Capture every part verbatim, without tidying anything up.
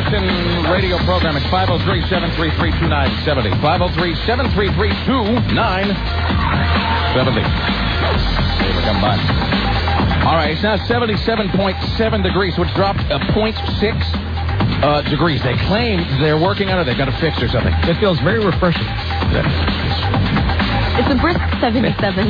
Emerson radio program. It's five oh three, seven three three, two nine seven oh. five oh three, seven three three, two nine seven oh. Hey, we're coming by. All right, it's now seventy-seven point seven degrees, so it's dropped a zero point six uh, degrees. They claim they're working on it. They've got it fixed or something. It feels very refreshing. It's a brisk seventy-seven.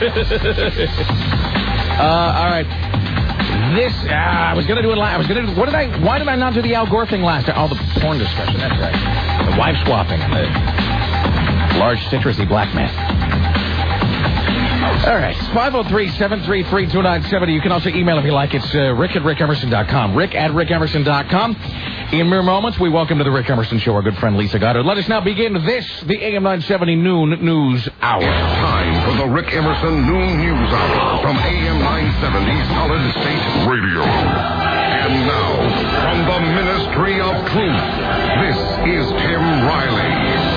uh, all right. This, uh, I was going to do it last. I was going to. What did I? Why did I not do the Al Gore thing last time? Oh, the porn discussion. That's right. The wife swapping and the large citrusy black man. All right. five oh three, seven three three, two nine seven oh. You can also email if you like. It's uh, rick at rick emerson dot com. Rick at rick emerson dot com. In mere moments, we welcome to the Rick Emerson Show our good friend Lisa Goddard. Let us now begin this, the A M nine seventy Noon News Hour. Time for the Rick Emerson Noon News Hour from A M nine seventy Solid State Radio. And now, from the Ministry of Truth, this is Tim Riley.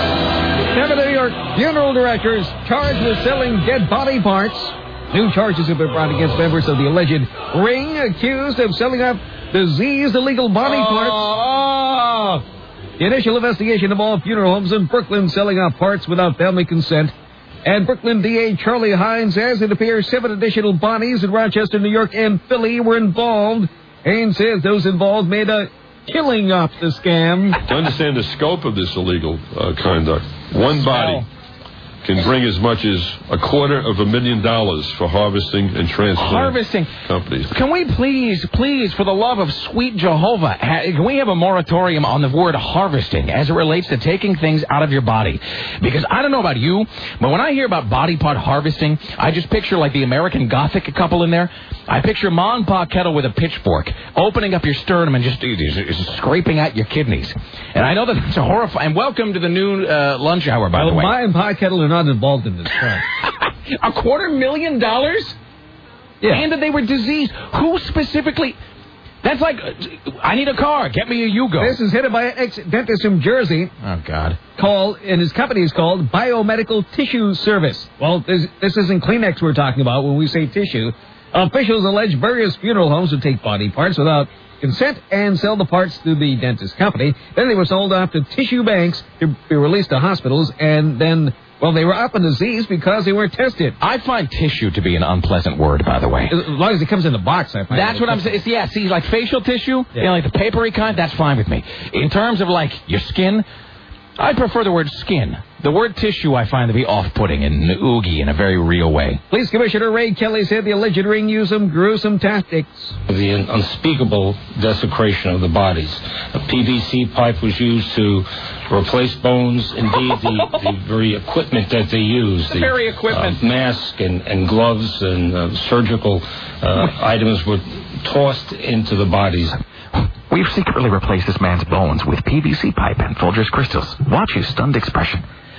Seven New York funeral directors charged with selling dead body parts. New charges have been brought against members of the alleged ring accused of selling up diseased illegal body parts. Oh, oh. The initial investigation involved funeral homes in Brooklyn selling out parts without family consent. And Brooklyn D A Charlie Hines says it appears seven additional bodies in Rochester, New York, and Philly were involved. Hines says those involved made a killing off the scam. To understand the scope of this illegal uh, conduct, one body can bring as much as a quarter of a million dollars for harvesting and transplant Harvesting. companies. Can we please, please, for the love of sweet Jehovah, ha- can we have a moratorium on the word harvesting as it relates to taking things out of your body? Because I don't know about you, but when I hear about body part harvesting, I just picture like the American Gothic couple in there. I picture Ma and Pa Kettle with a pitchfork, opening up your sternum and just, just scraping out your kidneys. And I know that that's a horrifying. And welcome to the noon uh, lunch hour, by well, the way. Ma and Pa Kettle are not involved in this crime. A quarter million dollars? Yeah. And that they were diseased. Who specifically? That's like, uh, I need a car. Get me a Yugo. This is headed by an ex-dentist from Jersey. Oh, God. Called, and his company is called Biomedical Tissue Service. Well, this, this isn't Kleenex we're talking about when we say tissue. Officials allege various funeral homes would take body parts without consent and sell the parts to the dentist company. Then they were sold off to tissue banks to be released to hospitals, and then, well, they were up in disease because they weren't tested. I find tissue to be an unpleasant word, by the way. As long as it comes in the box, I find That's what I'm saying. Yeah, see, like facial tissue, yeah. you know, like the papery kind, that's fine with me. In terms of, like, your skin, I prefer the word skin. The word tissue I find to be off-putting and oogie in a very real way. Police Commissioner Ray Kelly said the alleged ring used some gruesome tactics. The unspeakable desecration of the bodies. A P V C pipe was used to replace bones. Indeed, the, the very equipment that they used. The, the very equipment. Uh, mask and, and gloves and uh, surgical uh, items were tossed into the bodies. We've secretly replaced this man's bones with P V C pipe and Folgers crystals. Watch his stunned expression.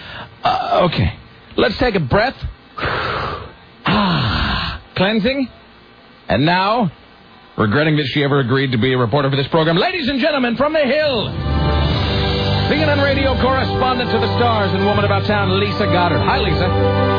Uh, okay. Let's take a breath. Ah, cleansing. And now, regretting that she ever agreed to be a reporter for this program, ladies and gentlemen, from the Hill, C N N radio correspondent to the stars and woman about town, Lisa Goddard. Hi, Lisa.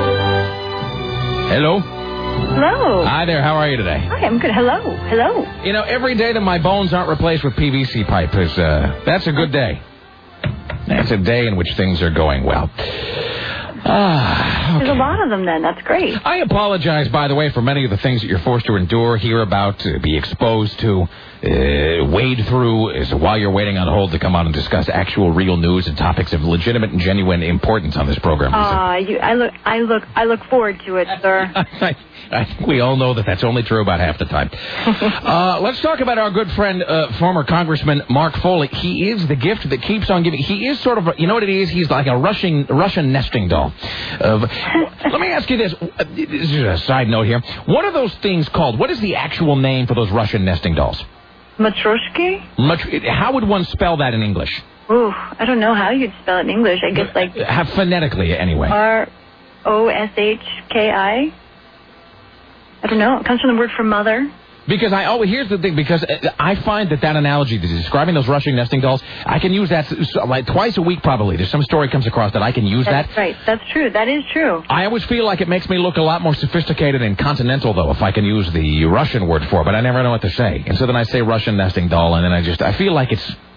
Hello. Hello. Hi there. How are you today? Hi, I'm good. Hello. Hello. You know, every day that my bones aren't replaced with P V C pipe is, uh, that's a good day. That's a day in which things are going well. Ah, okay. There's a lot of them then. That's great. I apologize, by the way, for many of the things that you're forced to endure, hear about, to be exposed to, uh, wade through as while you're waiting on hold to come on and discuss actual real news and topics of legitimate and genuine importance on this program. Ah, uh, you. I look. I look. I look forward to it, sir. I, I think we all know that that's only true about half the time. uh, let's talk about our good friend, uh, former Congressman Mark Foley. He is the gift that keeps on giving. He is sort of, a, you know what it is? He's like a Russian Russian nesting doll. Of, let me ask you this. This is a side note here. What are those things called? What is the actual name for those Russian nesting dolls? Matryoshki? Mat- how would one spell that in English? Ooh, I don't know how you'd spell it in English. I guess like... Have phonetically, anyway. R O S H K I? I don't know. It comes from the word for mother. Because I always, here's the thing, because I find that that analogy, describing those Russian nesting dolls, I can use that like twice a week probably. There's some story comes across that I can use That's that. That's right. That's true. That is true. I always feel like it makes me look a lot more sophisticated and continental, though, if I can use the Russian word for it, but I never know what to say. And so then I say Russian nesting doll, and then I just, I feel like it's,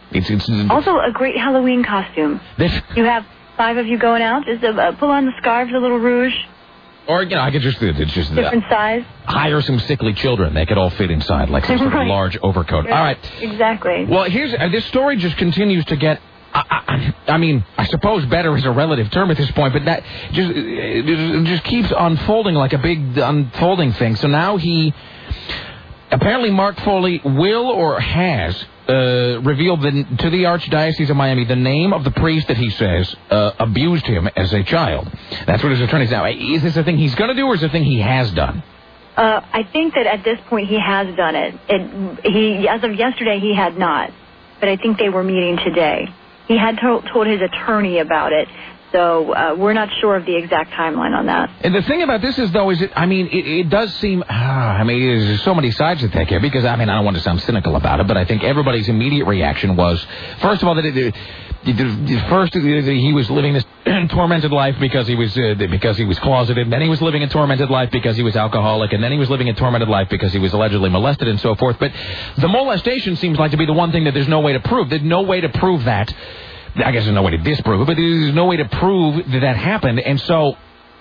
It's, it's Also, a great Halloween costume. This, you have five of you going out. Just uh, pull on the scarves, a little rouge. Or, you know, I could just, it's just... Different uh, size. Hire some sickly children. They could all fit inside like some sort of right. large overcoat. Yeah, all right. Exactly. Well, here's... Uh, this story just continues to get... I, I, I mean, I suppose better is a relative term at this point, but that just, it just keeps unfolding like a big unfolding thing. So now he... Apparently Mark Foley will or has uh, revealed the, to the Archdiocese of Miami the name of the priest that he says uh, abused him as a child. That's what his attorney's now. Is this a thing he's going to do or is it a thing he has done? Uh, I think that at this point he has done it. it. He, as of yesterday, he had not. But I think they were meeting today. He had to, told his attorney about it. So uh, we're not sure of the exact timeline on that. And the thing about this is, though, is it, I mean, it, it does seem, uh, I mean, there's so many sides to take here, because, I mean, I don't want to sound cynical about it, but I think everybody's immediate reaction was, first of all, that it, it, it, first he was living this tormented life because he was uh, because he was closeted, then he was living a tormented life because he was alcoholic, and then he was living a tormented life because he was allegedly molested and so forth. But the molestation seems like to be the one thing that there's no way to prove. There's no way to prove that. I guess there's no way to disprove it, but there's no way to prove that that happened. And so,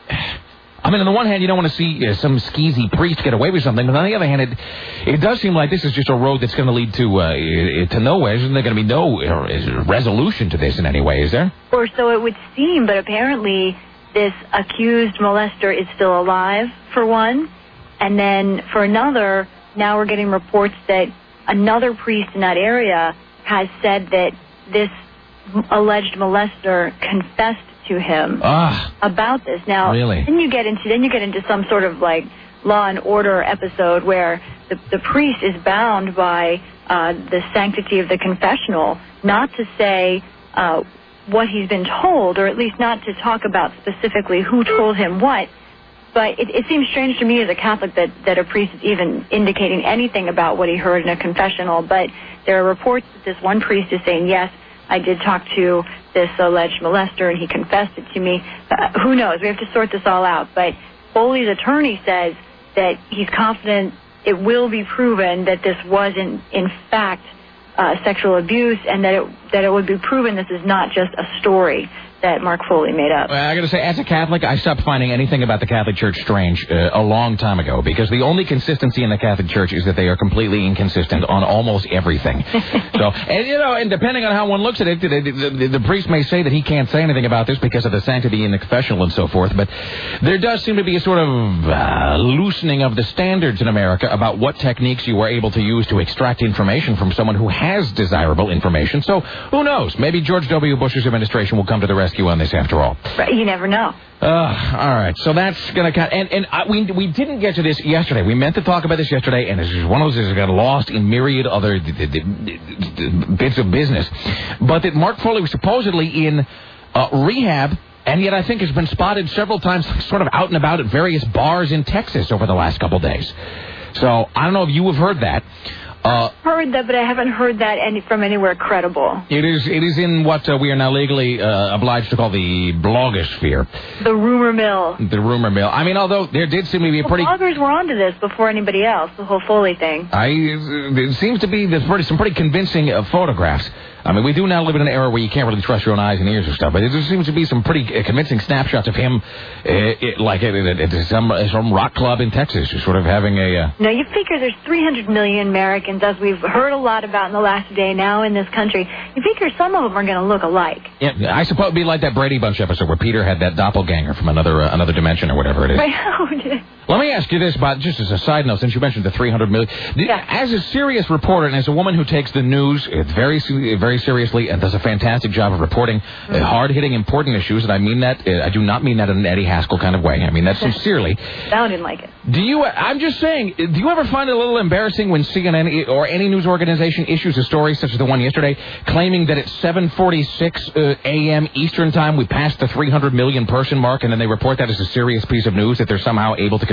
I mean, on the one hand, you don't want to see uh, some skeezy priest get away with something, but on the other hand, it, it does seem like this is just a road that's going to lead to uh, to nowhere. Isn't there going to be no uh, resolution to this in any way, is there? Or so it would seem, but apparently this accused molester is still alive, for one. And then for another, now we're getting reports that another priest in that area has said that this alleged molester confessed to him ah, about this. Now, really? then you get into then you get into some sort of like Law and Order episode where the the priest is bound by uh, the sanctity of the confessional not to say uh, what he's been told, or at least not to talk about specifically who told him what. But it, it seems strange to me as a Catholic that, that a priest is even indicating anything about what he heard in a confessional. But there are reports that this one priest is saying, yes, I did talk to this alleged molester, and he confessed it to me. Uh, who knows? We have to sort this all out. But Foley's attorney says that he's confident it will be proven that this was, in, in fact, uh, sexual abuse, and that it, that it would be proven this is not just a story that Mark Foley made up. Well, I got to say, as a Catholic, I stopped finding anything about the Catholic Church strange uh, a long time ago, because the only consistency in the Catholic Church is that they are completely inconsistent on almost everything. So, and you know, and depending on how one looks at it, the, the, the, the priest may say that he can't say anything about this because of the sanctity in the confessional and so forth, but there does seem to be a sort of uh, loosening of the standards in America about what techniques you are able to use to extract information from someone who has desirable information. So, who knows? Maybe George W. Bush's administration will come to the rescue on this after all. Right, you never know. Uh, all right, so that's going to cut. And, and uh, we we didn't get to this yesterday. We meant to talk about this yesterday, and it's just one of those that got lost in myriad other d- d- d- d- bits of business. But that Mark Foley was supposedly in uh, rehab, and yet I think has been spotted several times sort of out and about at various bars in Texas over the last couple days. So I don't know if you have heard that. Uh, heard that, but I haven't heard that any, from anywhere credible. It is it is in what uh, we are now legally uh, obliged to call the blogosphere. The rumor mill. The rumor mill. I mean, although there did seem to be a well, pretty... bloggers were onto this before anybody else, the whole Foley thing. I, it seems to be there's pretty, some pretty convincing uh, photographs. I mean, we do now live in an era where you can't really trust your own eyes and ears and stuff, but there seems to be some pretty uh, convincing snapshots of him, uh, it, like at, at, at some, some rock club in Texas, just sort of having a... Uh... Now, you figure there's three hundred million Americans, as we've heard a lot about in the last day now in this country. You figure some of them are going to look alike. Yeah, I suppose it would be like that Brady Bunch episode where Peter had that doppelganger from another uh, another dimension or whatever it is. Right. Let me ask you this, about just as a side note, since you mentioned the three hundred million. Yeah. As a serious reporter and as a woman who takes the news very very seriously and does a fantastic job of reporting mm-hmm. uh, hard-hitting, important issues, and I mean that, uh, I do not mean that in an Eddie Haskell kind of way. I mean that sincerely. Sounded like it. Do you, I'm just saying, do you ever find it a little embarrassing when C N N or any news organization issues a story such as the one yesterday claiming that at seven forty-six uh, a.m. Eastern Time we passed the three hundred million person mark, and then they report that as a serious piece of news that they're somehow able to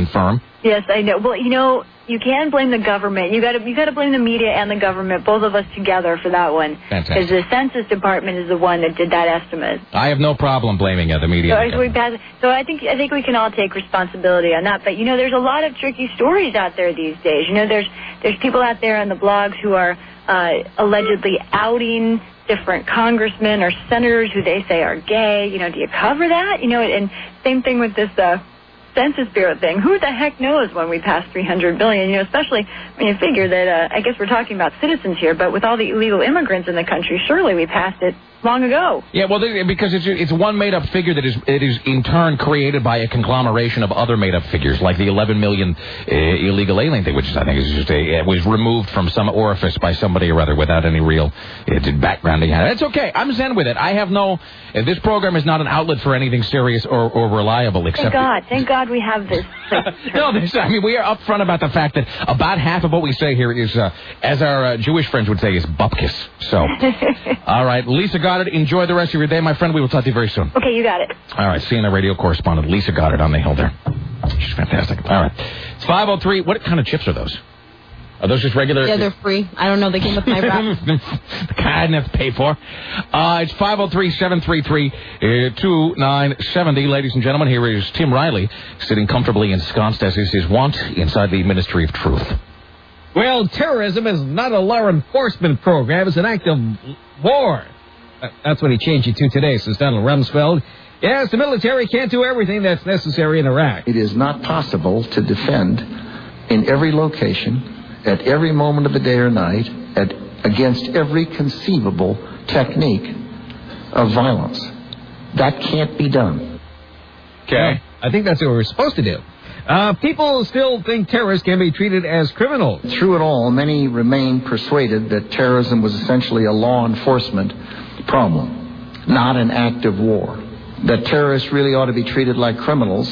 confirm. Yes, I know. Well, you know, you can blame the government. You got to you got to blame the media and the government, both of us together, for that one. Fantastic. Because the Census Department is the one that did that estimate. I have no problem blaming uh, the media. So, and the we pass, so I think I think we can all take responsibility on that. But you know, there's a lot of tricky stories out there these days. You know, there's there's people out there on the blogs who are uh, allegedly outing different congressmen or senators who they say are gay. You know, do you cover that? You know, and same thing with this uh, Census Bureau thing. Who the heck knows when we pass three hundred billion? You know, especially when you figure that, uh, I guess we're talking about citizens here, but with all the illegal immigrants in the country, surely we passed it long ago. Yeah, well, because it's it's one made-up figure that is it is in turn created by a conglomeration of other made-up figures, like the eleven million uh, illegal alien thing, which is, I think is just a, it was removed from some orifice by somebody or other without any real uh, backgrounding. It's okay. I'm zen with it. I have no. Uh, this program is not an outlet for anything serious or, or reliable, except. Thank God. Thank God we have this. No, this, I mean, we are upfront about the fact that about half of what we say here is, uh, as our uh, Jewish friends would say, is bupkis. So, all right, Lisa Goddard, enjoy the rest of your day, my friend. We will talk to you very soon. Okay, you got it. All right, C N N radio correspondent Lisa Goddard on the Hill there. She's fantastic. All right, it's five oh three. What kind of chips are those? Are those just regular? Yeah, they're free. I don't know. They came with my wrap. The kind I didn't have to pay for. Uh, it's five oh three, seven three three, two nine seven oh. Ladies and gentlemen, here is Tim Riley sitting comfortably ensconced, as is his wont, inside the Ministry of Truth. Well, terrorism is not a law enforcement program. It's an act of war. That's what he changed it to today, says Donald Rumsfeld. Yes, the military can't do everything that's necessary in Iraq. It is not possible to defend in every location, at every moment of the day or night, at, against every conceivable technique of violence. That can't be done. Okay. I think that's what we're supposed to do. Uh, people still think terrorists can be treated as criminals. Through it all, many remain persuaded that terrorism was essentially a law enforcement problem, not an act of war. That terrorists really ought to be treated like criminals.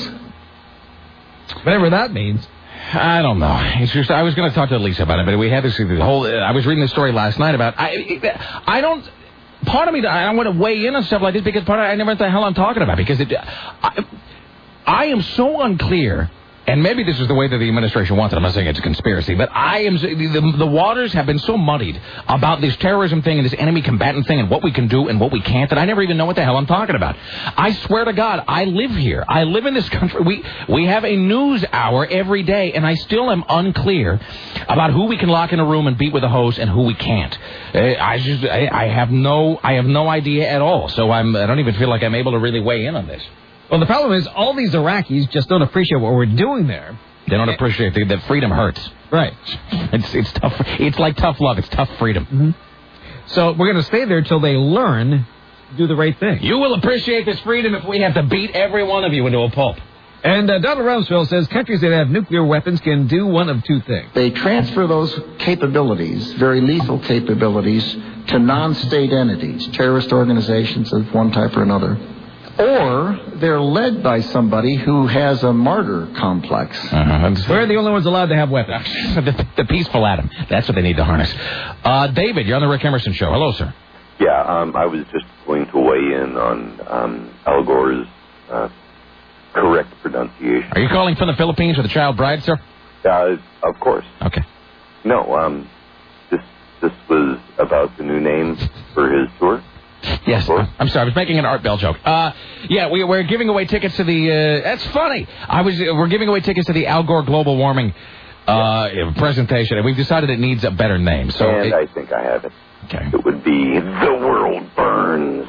Whatever that means. I don't know. It's just I was going to talk to Lisa about it, but we had this the whole. I was reading the story last night about. I I don't. Part of me, I don't want to weigh in on stuff like this because part of I never know what the hell I'm talking about because it. I, I am so unclear. And maybe this is the way that the administration wants it. I'm not saying it's a conspiracy, but I am. The, the waters have been so muddied about this terrorism thing and this enemy combatant thing and what we can do and what we can't that I never even know what the hell I'm talking about. I swear to God, I live here. I live in this country. We we have a news hour every day, and I still am unclear about who we can lock in a room and beat with a hose and who we can't. Uh, I just I, I have no I have no idea at all. So I'm I don't even feel like I'm able to really weigh in on this. Well, the problem is all these Iraqis just don't appreciate what we're doing there. They don't appreciate the, that freedom hurts. Right. It's it's tough. It's like tough love. It's tough freedom. Mm-hmm. So we're going to stay there till they learn to do the right thing. You will appreciate this freedom if we have to beat every one of you into a pulp. And uh, Donald Rumsfeld says countries that have nuclear weapons can do one of two things. They transfer those capabilities, very lethal capabilities, to non-state entities, terrorist organizations of one type or another. Or they're led by somebody who has a martyr complex. Uh-huh. We're the only ones allowed to have weapons. the, the peaceful atom. That's what they need to harness. Uh, David, you're on the Rick Emerson Show. Hello, sir. Yeah, um, I was just going to weigh in on um, Al Gore's uh, correct pronunciation. Are you calling from the Philippines or the child bride, sir? Uh, of course. Okay. No, um, this this was about the new name for his tour. Yes, I'm sorry. I was making an Art Bell joke. Uh, yeah, we, we're giving away tickets to the. Uh, that's funny. I was. We're giving away tickets to the Al Gore global warming uh, yeah. presentation, and we've decided it needs a better name. So and it, I think I have it. Okay. It would be The World Burns.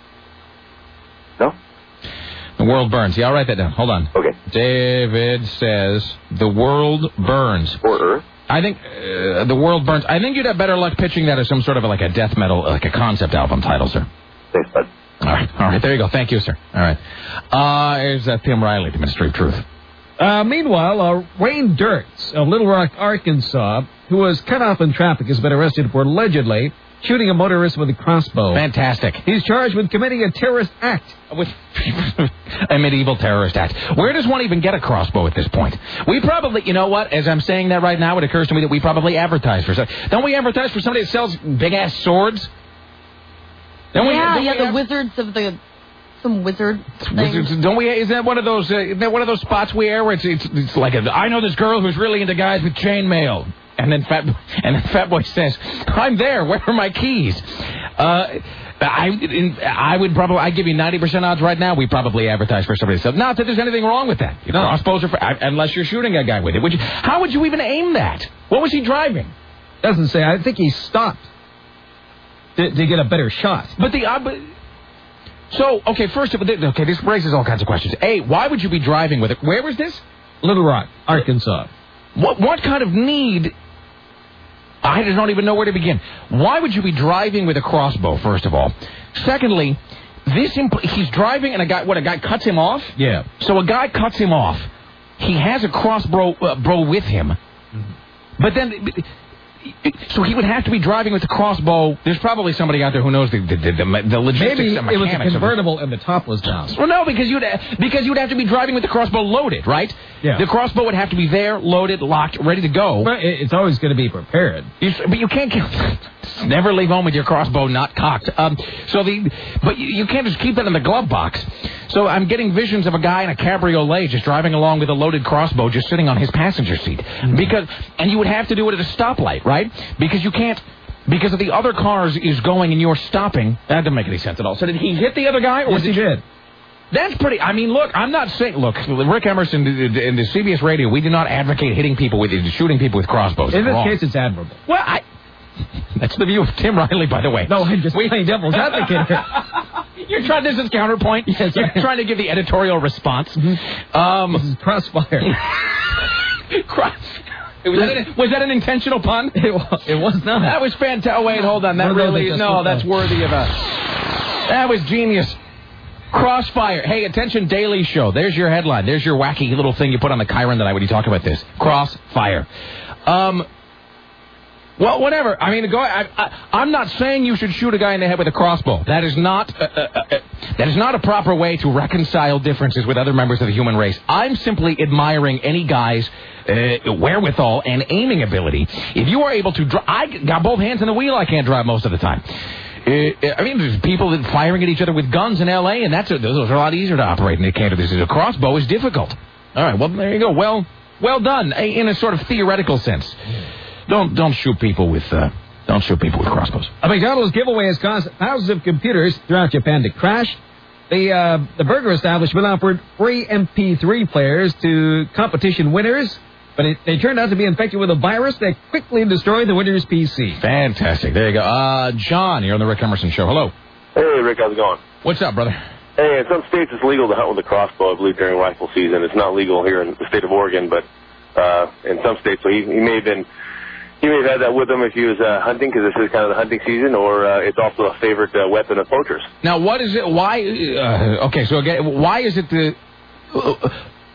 No. The World Burns. Yeah, I'll write that down. Hold on. Okay. David says The World Burns. Or Earth. I think uh, The World Burns. I think you'd have better luck pitching that as some sort of like a death metal, like a concept album title, sir. Thanks, bud. All right. All right. There you go. Thank you, sir. All right. Uh, here's uh, Tim Riley, the Ministry of Truth. Uh, meanwhile, uh, Wayne Dirks of Little Rock, Arkansas, who was cut off in traffic, has been arrested for allegedly shooting a motorist with a crossbow. Fantastic. He's charged with committing a terrorist act. With a medieval terrorist act. Where does one even get a crossbow at this point? We probably, you know what, as I'm saying that right now, it occurs to me that we probably advertise for something. Don't we advertise for somebody that sells big-ass swords? Don't yeah, we, yeah, we the have... Wizards of the some wizard thing? Wizards, don't we? Is that one of those? Uh, is that one of those spots we air where it's it's, it's like a, I know this girl who's really into guys with chainmail, and then Fat and then Fat Boy says, "I'm there. Where are my keys?" Uh, I in, I would probably I'd give you ninety percent odds right now. We probably advertise for somebody. So not that there's anything wrong with that. Your no. crossbows are for, unless you're shooting a guy with it. Would you, how would you even aim that? What was he driving? Doesn't say. I think he stopped to, to get a better shot. But the uh, but, so okay. First, okay, this raises all kinds of questions. A, why would you be driving with it? Where was this? Little Rock, Arkansas. What what kind of need? I don't even know where to begin. Why would you be driving with a crossbow, first of all? Secondly, this impl- he's driving and a guy, what, a guy cuts him off? Yeah. So a guy cuts him off. He has a crossbow uh, bro with him. Mm-hmm. But then, so he would have to be driving with the crossbow. There's probably somebody out there who knows the, the, the, the, the logistics Maybe and it was mechanics a convertible and the top was down. Well, no, because you'd, because you'd have to be driving with the crossbow loaded, right? Yeah. The crossbow would have to be there, loaded, locked, ready to go. But it's always going to be prepared. You, but you can't never leave home with your crossbow not cocked. Um, so the but you, you can't just keep that in the glove box. So I'm getting visions of a guy in a cabriolet just driving along with a loaded crossbow, just sitting on his passenger seat. Mm-hmm. Because and you would have to do it at a stoplight, right? Because you can't. Because if the other cars is going and you're stopping, that doesn't make any sense at all. So did he hit the other guy, or yes, was he did? That's pretty. I mean, look, I'm not saying. Look, Rick Emerson in the C B S Radio, we do not advocate hitting people with shooting people with crossbows. In this wrong. case, it's admirable. Well, I. That's the view of Tim Riley, by the way. No, I'm just playing devil's advocate here. You're trying. This is counterpoint. Yes, You're trying to give the editorial response. Mm-hmm. Um, this is crossfire. Cross. Was that, an, was that an intentional pun? It was, it was not. That was fantastic. Oh, wait, hold on. That really is. No, that's worthy of a. That was genius. Crossfire. Hey, attention, Daily Show. There's your headline. There's your wacky little thing you put on the Chiron tonight when you talk about this. Crossfire. Um. Well, whatever. I mean, go. I, I, I'm not saying you should shoot a guy in the head with a crossbow. That is not. Uh, uh, uh, that is not a proper way to reconcile differences with other members of the human race. I'm simply admiring any guy's uh, wherewithal and aiming ability. If you are able to drive, I got both hands on the wheel. I can't drive most of the time. Uh, I mean, there's people that firing at each other with guns in L A, and that's a, those are a lot easier to operate in the can't. This is a crossbow is difficult. All right. Well, there you go. Well, well done in a sort of theoretical sense. Don't don't shoot people with uh, don't shoot people with crossbows. A McDonald's giveaway has caused thousands of computers throughout Japan to crash. The uh, the burger establishment offered free M P three players to competition winners, but it, they turned out to be infected with a virus that quickly destroyed the winner's P C. Fantastic. There you go. Uh, John, you're on the Rick Emerson Show. Hello. Hey, Rick. How's it going? What's up, brother? Hey, in some states it's legal to hunt with a crossbow, I believe, during rifle season. It's not legal here in the state of Oregon, but uh, in some states, so he, he may have been. He may have had that with him if he was uh, hunting, because this is kind of the hunting season, or uh, it's also a favorite uh, weapon of poachers. Now, what is it? Why? Uh, okay, so again, why is it the? Uh,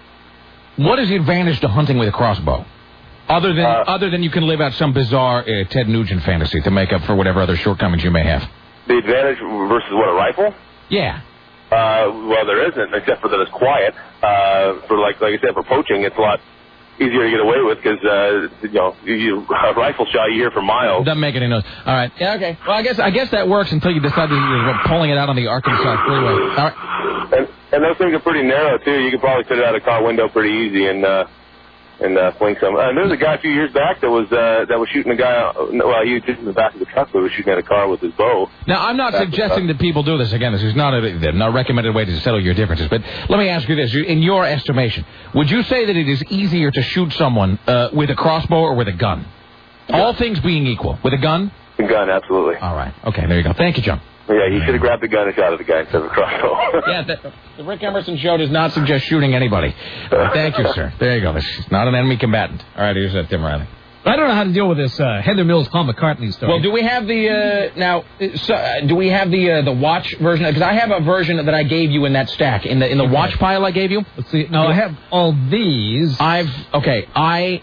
what is the advantage to hunting with a crossbow, other than uh, other than you can live out some bizarre uh, Ted Nugent fantasy to make up for whatever other shortcomings you may have? The advantage versus what, a rifle? Yeah. Uh, well, there isn't, except for that it's quiet. Uh, for like like I said, for poaching, it's a lot easier to get away with because, uh, you know, you, a rifle shot you hear for miles. Doesn't make any noise. All right. Yeah, okay. Well, I guess I guess that works until you decide to you're pulling it out on the Arkansas freeway. All right. And, and those things are pretty narrow, too. You can probably fit it out a car window pretty easy and uh, and uh, fling some. Uh, there was a guy a few years back that was uh, that was shooting a guy, well, he was just in the back of the truck, but was shooting at a car with his bow. Now, I'm not suggesting that people do this. Again, this is not a not a recommended way to settle your differences. But let me ask you this. In your estimation, would you say that it is easier to shoot someone uh, with a crossbow or with a gun? Yeah. All things being equal. With a gun? A gun, absolutely. All right. Okay, there you go. Thank you, John. Yeah, he should have grabbed the gun and shot at the guy instead of a crossbow. Yeah, the, the Rick Emerson Show does not suggest shooting anybody. Uh, thank you, sir. There you go. This is not an enemy combatant. All right, here's uh, Tim Riley. I don't know how to deal with this uh, Heather Mills Paul McCartney story. Well, do we have the uh, now? So, uh, do we have the uh, the watch version? Because I have a version that I gave you in that stack in the in the okay. watch pile I gave you. Let's see. No, I have all these. I've okay. I.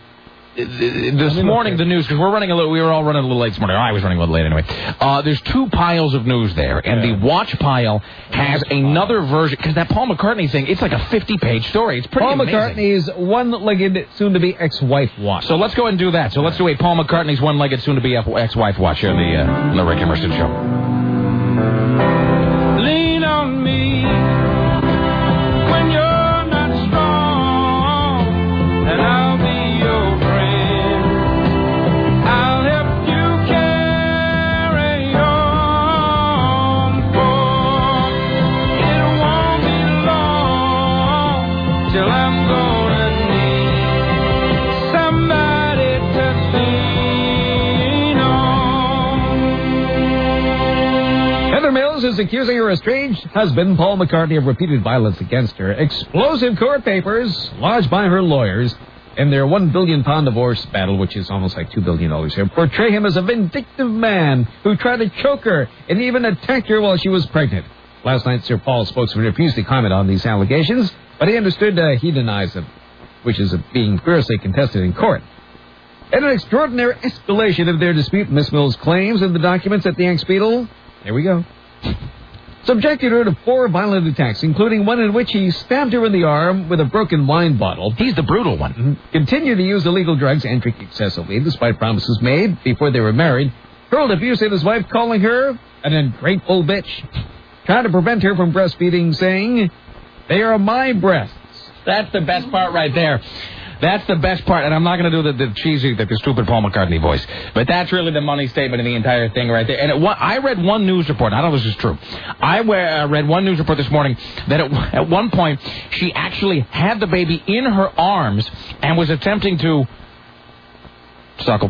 This morning, the news, because we're running a little, we were all running a little late this morning. I was running a little late anyway. Uh, there's two piles of news there, and yeah. the watch pile has another version, because that Paul McCartney thing, it's like a fifty-page story. It's pretty Paul amazing. McCartney's one-legged, soon-to-be ex-wife watch. So let's go ahead and do that. So let's do a Paul McCartney's one-legged, soon-to-be ex-wife watch here on the, uh, on the Rick Emerson Show. Lean on me. is accusing her estranged husband, Paul McCartney, of repeated violence against her. Explosive court papers lodged by her lawyers in their one billion pound divorce battle, which is almost like two billion dollars here, portray him as a vindictive man who tried to choke her and even attacked her while she was pregnant. Last night, Sir Paul's spokesman refused to comment on these allegations, but he understood uh, he denies them, which is uh, being fiercely contested in court. In an extraordinary escalation of their dispute, Miss Mills claims in the documents that the ex-Beatle, there we go, subjected her to four violent attacks, including one in which he stabbed her in the arm with a broken wine bottle. He's the brutal one. Mm-hmm. Continued to use illegal drugs and drink excessively, despite promises made before they were married. Hurled abuse at his wife, calling her an ungrateful bitch. Tried to prevent her from breastfeeding, saying, "They are my breasts." That's the best part right there. That's the best part, and I'm not going to do the, the cheesy, the, the stupid Paul McCartney voice, but that's really the money statement of the entire thing right there. And it, I read one news report, I don't know if this is true, I uh, read one news report this morning that at, at one point she actually had the baby in her arms and was attempting to suckle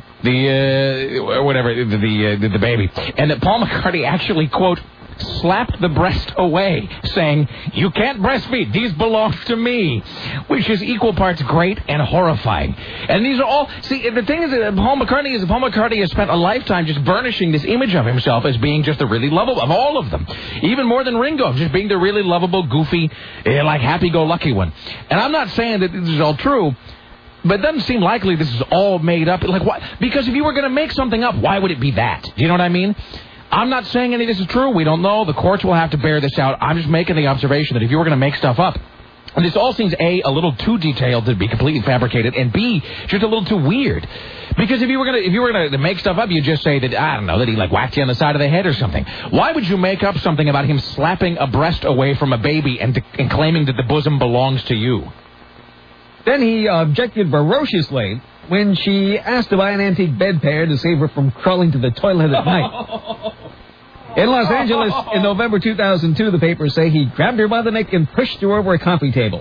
the, uh, whatever, the, the, uh, the, the baby, and that Paul McCartney actually, quote, slapped the breast away, saying, "You can't breastfeed. These belong to me," which is equal parts great and horrifying. And these are all... See, the thing is that Paul McCartney is Paul McCartney has spent a lifetime just burnishing this image of himself as being just a really lovable, of all of them. Even more than Ringo, just being the really lovable, goofy, uh, like happy-go-lucky one. And I'm not saying that this is all true, but it doesn't seem likely this is all made up. Like what? Because if you were going to make something up, why would it be that? Do you know what I mean? I'm not saying any of this is true. We don't know. The courts will have to bear this out. I'm just making the observation that if you were going to make stuff up, and this all seems, A, a little too detailed to be completely fabricated, and B, just a little too weird. Because if you were going to if you were going to make stuff up, you'd just say that, I don't know, that he like whacked you on the side of the head or something. Why would you make up something about him slapping a breast away from a baby and, and claiming that the bosom belongs to you? Then he objected ferociously when she asked to buy an antique bed pair to save her from crawling to the toilet at night. In Los Angeles, in November two thousand two, the papers say he grabbed her by the neck and pushed her over a coffee table.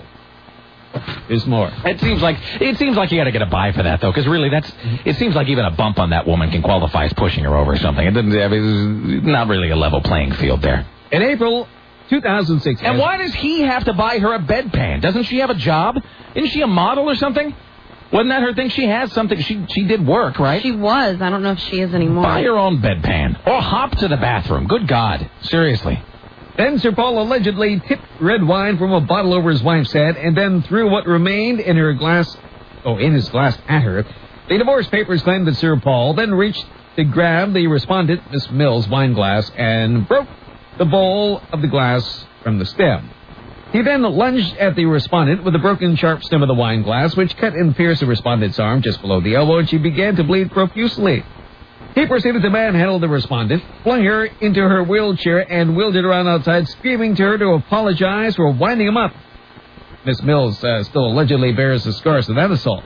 There's more. It seems like it seems like you got to get a buy for that, though, because really, that's it seems like even a bump on that woman can qualify as pushing her over or something. It doesn't. I mean, it's not really a level playing field there. In April two thousand six, and why does he have to buy her a bedpan? Doesn't she have a job? Isn't she a model or something? Wasn't that her thing? She has something. She she did work, right? She was. I don't know if she is anymore. Buy your own bedpan. Or hop to the bathroom. Good God. Seriously. Then Sir Paul allegedly tipped red wine from a bottle over his wife's head and then threw what remained in her glass, oh, in his glass at her. The divorce papers claim that Sir Paul then reached to grab the respondent, Miss Mills' wine glass, and broke the bowl of the glass from the stem. He then lunged at the respondent with the broken sharp stem of the wine glass, which cut and pierced the respondent's arm just below the elbow, and she began to bleed profusely. He proceeded to manhandle the respondent, flung her into her wheelchair, and wheeled it around outside, screaming to her to apologize for winding him up. Miss Mills uh, still allegedly bears the scars of that assault.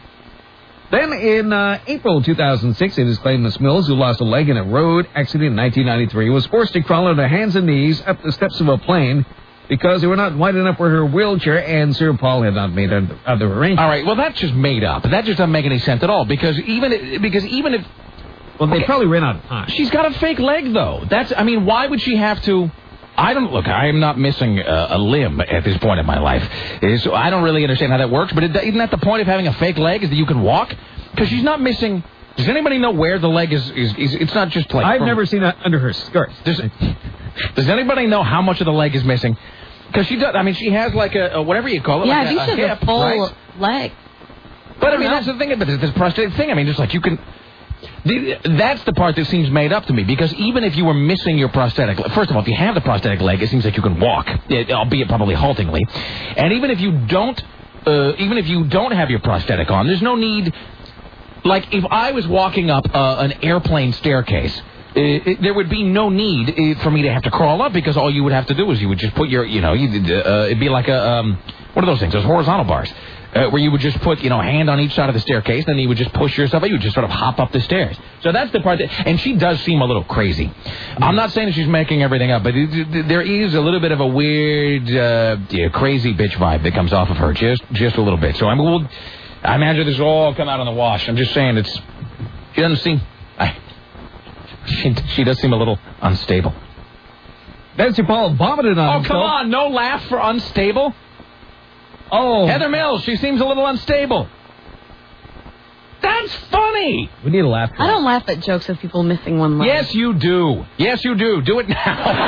Then, in uh, April two thousand six, it is claimed Miss Mills, who lost a leg in a road accident in nineteen ninety-three, was forced to crawl on her hands and knees up the steps of a plane because they were not wide enough for her wheelchair, and Sir Paul had not made other, other arrangements. All right, well, that's just made up. That just doesn't make any sense at all, because even if, because even if... Well, they okay, probably ran out of time. She's got a fake leg, though. That's, I mean, why would she have to... I don't... Look, I am not missing a, a limb at this point in my life, so I don't really understand how that works, but it, isn't that the point of having a fake leg, is that you can walk? Because she's not missing... Does anybody know where the leg is? is, is it's not just like... I've from, never seen it under her skirt. Does, does anybody know how much of the leg is missing? Because she does, I mean, she has like a, a whatever you call it. Yeah, like you a, should a have hip, a full right? leg. But I, I mean, know. That's the thing about this, this prosthetic thing. I mean, just like you can, the, that's the part that seems made up to me. Because even if you were missing your prosthetic, first of all, if you have the prosthetic leg, it seems like you can walk, it, albeit probably haltingly. And even if you don't, uh, even if you don't have your prosthetic on, there's no need. Like if I was walking up uh, an airplane staircase. Uh, it, there would be no need uh, for me to have to crawl up, because all you would have to do is you would just put your, you know, you, uh, it'd be like a, um, what are those things? Those horizontal bars, uh, where you would just put, you know, hand on each side of the staircase, then you would just push yourself up. You would just sort of hop up the stairs. So that's the part that, and she does seem a little crazy. Mm-hmm. I'm not saying that she's making everything up, but it, it, there is a little bit of a weird, uh, yeah, crazy bitch vibe that comes off of her, just, just a little bit. So I mean, we'll, I imagine this will all come out on the wash. I'm just saying it's, she doesn't seem, I, She, she does seem a little unstable. Then Sir Paul vomited on Oh, himself. come on. No laugh for unstable? Oh. Heather Mills, she seems a little unstable. That's funny. We need a laugh. I don't laugh at jokes of people missing one leg. Yes, you do. Yes, you do. Do it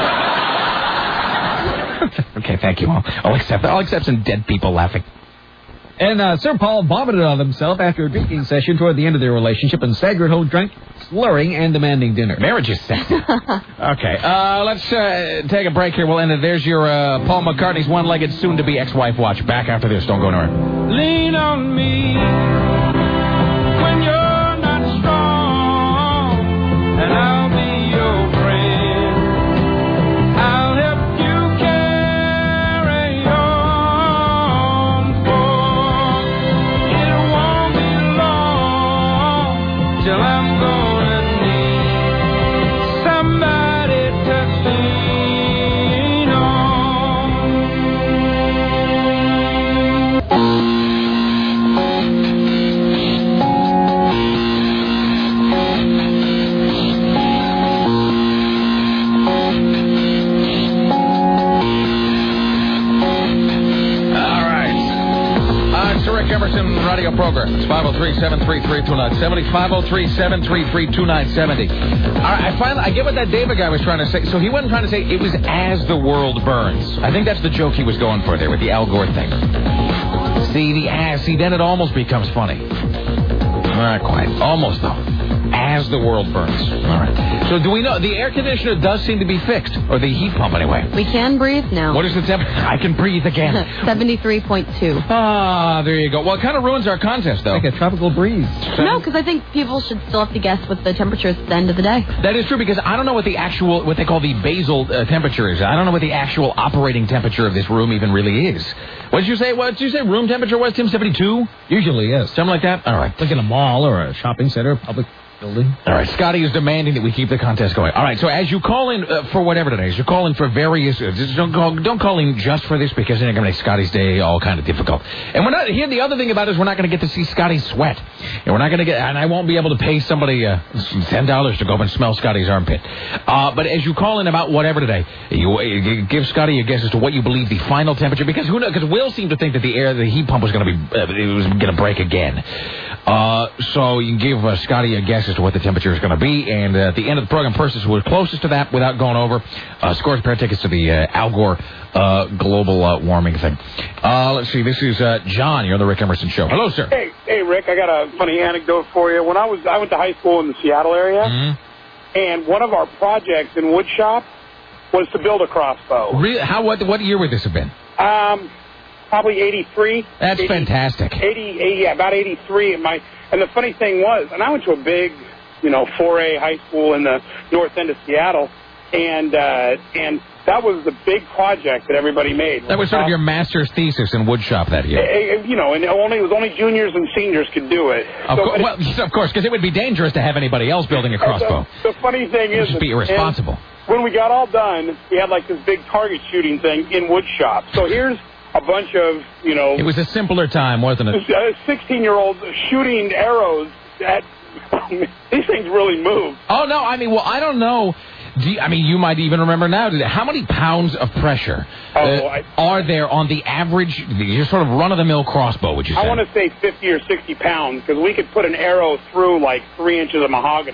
now. Okay, thank you. I'll, I'll accept I'll accept some dead people laughing. And uh, Sir Paul vomited on himself after a drinking session toward the end of their relationship and staggered home drunk, slurring, and demanding dinner. Marriage is sexy. Okay, uh, let's uh, take a break here. We'll end it. There's your uh, Paul McCartney's one-legged, soon-to-be ex-wife watch. Back after this. Don't go nowhere. Lean on me when you're not strong, and I'll be your friend. I'll help you carry on, for it won't be long till I'm gonna need somebody to lean Emerson radio program. It's five oh three, seven three three, two nine seven oh. five oh three, seven three three, two nine seven oh. All right, I finally, I get what that David guy was trying to say. So he wasn't trying to say it was as the world burns. I think that's the joke he was going for there with the Al Gore thing. See, the as. See, then it almost becomes funny. Not quite. Almost, though. As the world burns. All right. So do we know, the air conditioner does seem to be fixed, or the heat pump anyway. We can breathe now. What is the temperature? I can breathe again. seventy-three point two. Ah, there you go. Well, it kind of ruins our contest, though. Like a tropical breeze. No, because I think people should still have to guess what the temperature is at the end of the day. That is true, because I don't know what the actual, what they call the basal uh, temperature is. I don't know what the actual operating temperature of this room even really is. What did you say? What did you say room temperature was, Tim? seventy-two? Usually, yes. Something like that? All right. Like in a mall or a shopping center, public building. All right, Scotty is demanding that we keep the contest going. All right, so as you call in uh, for whatever today is, you call in for various. Uh, just don't call, don't call in just for this, because then you're going to make Scotty's day all kind of difficult. And we're not here. The other thing about it is we're not going to get to see Scotty sweat, and we're not going to get. And I won't be able to pay somebody uh, ten dollars to go up and smell Scotty's armpit. Uh, but as you call in about whatever today, you, you give Scotty a guess as to what you believe the final temperature. Because who knows? Because Will seemed to think that the air, the heat pump was going to be, uh, it was going to break again. Uh, so you can give uh, Scotty a guess as to what the temperature is going to be, and uh, at the end of the program, person who is closest to that without going over uh, scores a pair of tickets to the uh, Al Gore uh, global uh, warming thing. Uh, let's see. This is uh, John. You're on the Rick Emerson Show. Hello, sir. Hey, hey, Rick. I got a funny anecdote for you. When I was, I went to high school in the Seattle area, mm-hmm. and one of our projects in woodshop was to build a crossbow. Really? How? What? What year would this have been? Um. Probably eighty-three. That's eighty, fantastic. eighty, eighty, yeah, about eighty-three. And my and the funny thing was, and I went to a big, you know, four A high school in the north end of Seattle, and uh, and that was the big project that everybody made. That was sort of your master's thesis in woodshop that year. Uh, you know, and only it was only juniors and seniors could do it. Of, so, co- well, of course, because it would be dangerous to have anybody else building a crossbow. The, the funny thing it would is, just be irresponsible. When we got all done, we had like this big target shooting thing in woodshop. So here's a bunch of, you know... It was a simpler time, wasn't it? sixteen-year-olds shooting arrows at... These things really move. Oh, no, I mean, well, I don't know. Do you, I mean, you might even remember now. How many pounds of pressure uh, oh, I, are there on the average, your sort of run-of-the-mill crossbow, would you say? I want to say fifty or sixty pounds, because we could put an arrow through like three inches of mahogany.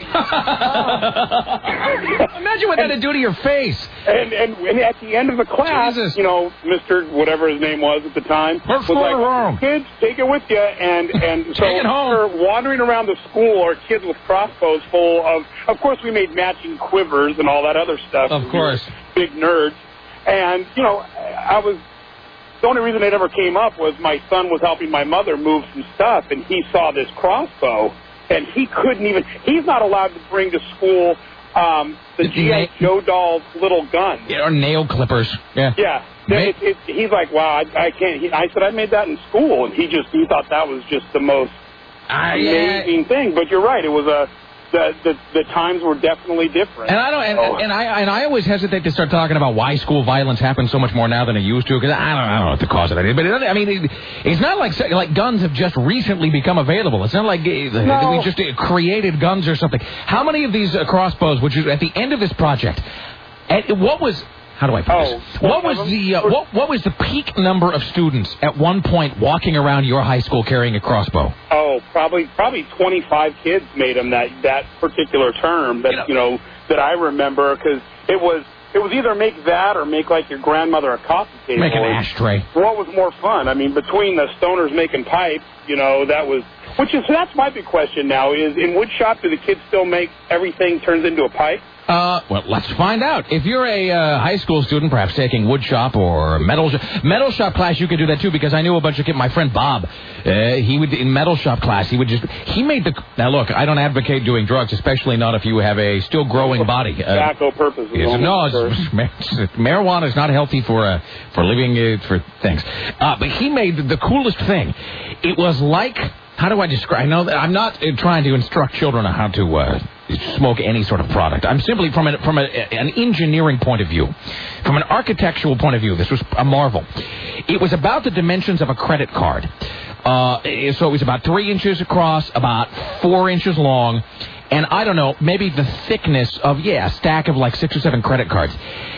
Imagine what that'd do to your face. And, and and at the end of the class, Jesus. you know, Mister whatever his name was at the time, What's was like, wrong? kids, take it with you. And, and so Take it home. we're wandering around the school, our kids with crossbows full of, of course, we made matching quivers and all that other stuff. Of course. Big nerds. And, you know, I was, the only reason it ever came up was my son was helping my mother move some stuff, and he saw this crossbow, and he couldn't even, he's not allowed to bring to school um, the G I. Joe doll's little gun. Yeah, or nail clippers. Yeah. Yeah. It, it, he's like, wow, I, I can't, he, I said, I made that in school, and he just, he thought that was just the most uh, amazing yeah. thing. But you're right, it was a, The, the the times were definitely different. And I don't, and, so. and I and I always hesitate to start talking about why school violence happens so much more now than it used to, because I don't, I don't know what the cause of that is. But it, I mean, it, it's not like like guns have just recently become available. It's not like no. we just created guns or something. How many of these uh, crossbows, which is at the end of this project, at, what was how do I put Oh, this? What was the uh, what what was the peak number of students at one point walking around your high school carrying a crossbow? Oh, probably probably twenty-five kids made them that that particular term that you know, you know that I remember because it was it was either make that or make like your grandmother a coffee table. Make an ashtray. What was more fun? I mean, between the stoners making pipes, you know, that was. Which is that's my big question now: is in wood shop do the kids still make everything turns into a pipe? Uh, well, let's find out. If you're a uh, high school student, perhaps taking wood shop or metal sh- metal shop class, you could do that too. Because I knew a bunch of kids. My friend Bob, uh, he would in metal shop class. He would just he made the. Now look, I don't advocate doing drugs, especially not if you have a still growing body. Uh, Tobacco purposes. Yes, no, it's, it's, marijuana is not healthy for uh, for living uh, for things. Uh, but he made the, the coolest thing. It was like. How do I describe? I know that I'm not uh, trying to instruct children on how to uh, smoke any sort of product. I'm simply from an, from a, an engineering point of view, from an architectural point of view. This was a marvel. It was about the dimensions of a credit card. Uh, so it was about three inches across, about four inches long, and I don't know, maybe the thickness of yeah, a stack of like six or seven credit cards.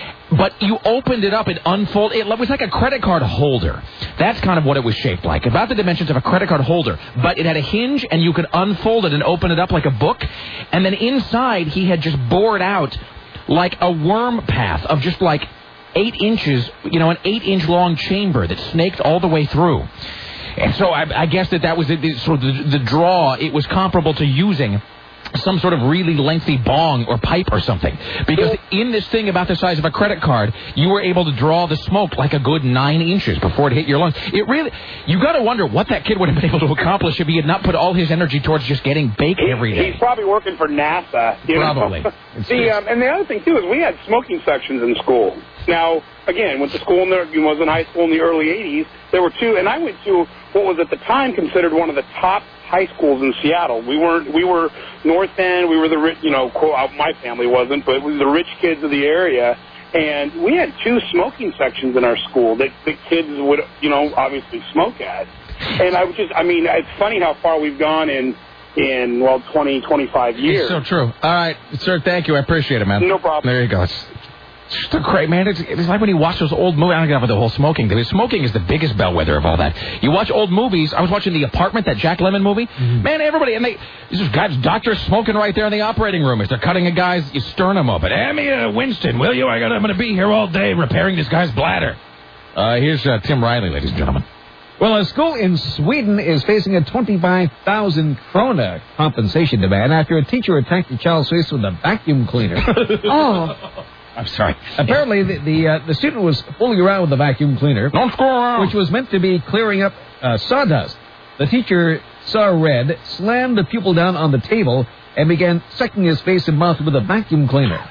But you opened it up and unfolded. It was like a credit card holder. That's kind of what it was shaped like. About the dimensions of a credit card holder. But it had a hinge, and you could unfold it and open it up like a book. And then inside, he had just bored out like a worm path of just like eight inches, you know, an eight-inch long chamber that snaked all the way through. And so I, I guess that that was the, sort of the, the draw. It was comparable to using some sort of really lengthy bong or pipe or something. Because in this thing about the size of a credit card, you were able to draw the smoke like a good nine inches before it hit your lungs. It really, you got to wonder what that kid would have been able to accomplish if he had not put all his energy towards just getting baked every day. He's probably working for NASA. You Probably. Know? the, um, and the other thing, too, is we had smoking sections in school. Now, again, went to school in the, was in high school in the early eighties. There were two, and I went to what was at the time considered one of the top high schools in Seattle. We weren't. We were North End. We were the rich. You know, quote, my family wasn't, but we were the rich kids of the area. And we had two smoking sections in our school that the kids would, you know, obviously smoke at. And I was just, I mean, it's funny how far we've gone in, in well, twenty, twenty-five years. It's so true. All right, sir, thank you. I appreciate it, man. No problem. There you go. It's, it's just a great, man. It's, it's like when you watch those old movies. I don't get off with the whole smoking thing. Smoking is the biggest bellwether of all that. You watch old movies. I was watching The Apartment, that Jack Lemmon movie. Mm-hmm. Man, everybody, and they, these guys, doctors smoking right there in the operating room as they're cutting a guy's sternum open. Hand me a Winston, will you? I got, I'm going to be here all day repairing this guy's bladder. Uh, here's uh, Tim Riley, ladies and gentlemen. Well, a school in Sweden is facing a twenty-five thousand krona compensation demand after a teacher attacked the child's face with a vacuum cleaner. Oh. I'm sorry. Apparently, the the, uh, the student was fooling around with the vacuum cleaner, Don't screw around. which was meant to be clearing up uh, sawdust. The teacher saw red, slammed the pupil down on the table, and began sucking his face and mouth with a vacuum cleaner.